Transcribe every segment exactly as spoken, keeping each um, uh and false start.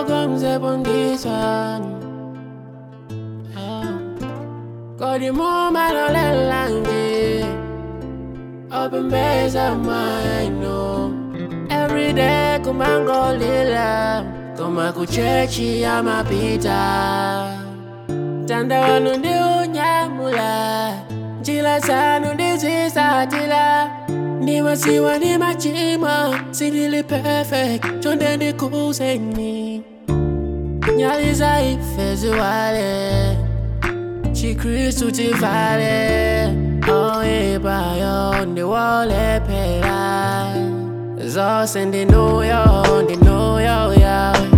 comes up on this one. Got the moment on that language. Open base of mine, no. Every day, come and go lila. Come and go churchy, I'm a pita. Tanda wanu ndi unyamula. Jila sanu ndi zisa jila. Ni masiwa ni machima. Sinili perfect, chonde ndi kuseni. Nyaliza ifezu wale. Chikristu tifale. Oh eba yo ndi wale pela. Zose ndi nuyo, ndi nuyo yawe.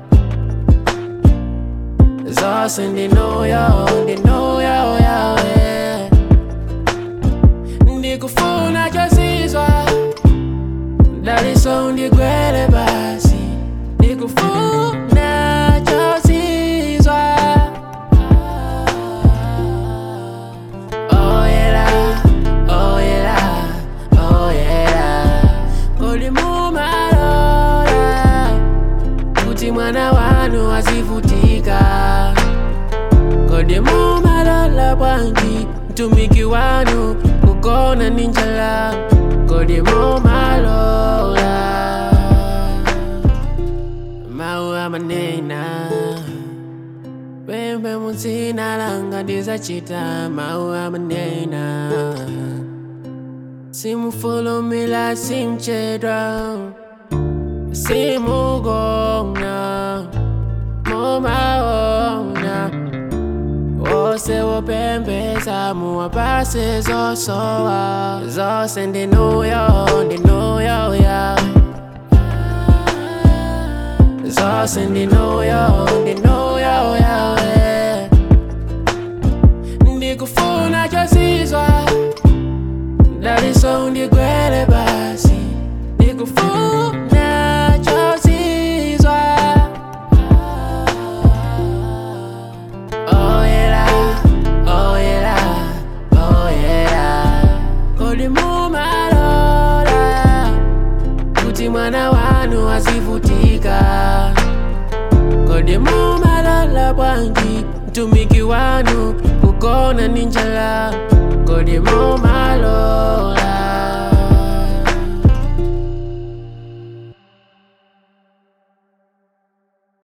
Zose ndi nuyo, ndi nuyo yawe. Ndikufuna chosizwa. Daliso ndigwele basi. Ndikufuna chosizwa. Oh yeah, oh yeah, oh yeah. Kodi mumalola kuti mwana wanu azivutika. Kodi mumalola bwanji mtumiki wanu kugona ninjala. Kodi mumalola mau amanena. Wembe muzina langa ndizachita mau amanena. Simufulumila simchedwa. Simugonga mumaona. Wose wopembeza muwapase zosowa. Zose ndi nuyo, ndi nuyo yawe. Zose ndi nuyo, ndi nuyo yawe. Ndikufuna chosizwa. Daliso ndigwele basi. Ndikufuna chosizwa. Oh yeah, oh yeah, oh yeah. Kodi mumalola kuti mwana wanu azivutika. Kodi mumalola bwanji mtumiki wanu kugona ninjala. Kodi mumalola.